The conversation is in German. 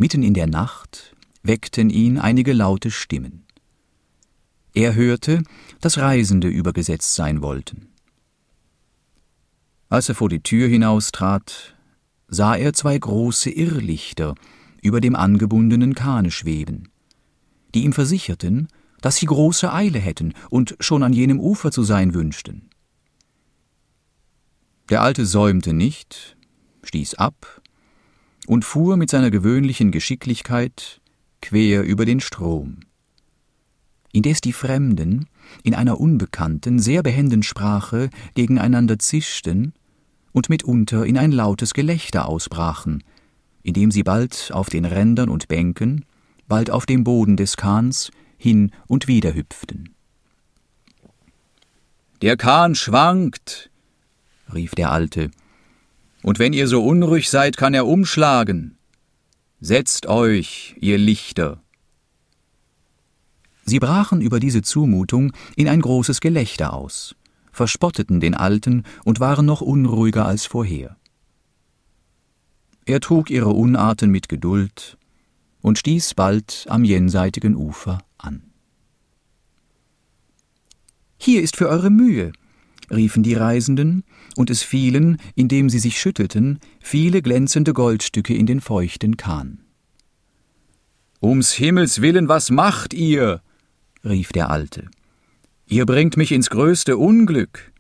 Mitten in der Nacht weckten ihn einige laute Stimmen. Er hörte, dass Reisende übergesetzt sein wollten. Als er vor die Tür hinaustrat, sah er 2 große Irrlichter über dem angebundenen Kahne schweben, die ihm versicherten, dass sie große Eile hätten und schon an jenem Ufer zu sein wünschten. Der Alte säumte nicht, stieß ab und fuhr mit seiner gewöhnlichen Geschicklichkeit quer über den Strom. Indes die Fremden in einer unbekannten, sehr behenden Sprache gegeneinander zischten und mitunter in ein lautes Gelächter ausbrachen, indem sie bald auf den Rändern und Bänken, bald auf dem Boden des Kahns hin und wider hüpften. »Der Kahn schwankt«, rief der Alte, »und wenn ihr so unruhig seid, kann er umschlagen. Setzt euch, ihr Lichter!« Sie brachen über diese Zumutung in ein großes Gelächter aus, verspotteten den Alten und waren noch unruhiger als vorher. Er trug ihre Unarten mit Geduld und stieß bald am jenseitigen Ufer an. »Hier ist für eure Mühe«, riefen die Reisenden, und es fielen, indem sie sich schüttelten, viele glänzende Goldstücke in den feuchten Kahn. »Ums Himmels willen, was macht ihr?« rief der Alte. »Ihr bringt mich ins größte Unglück.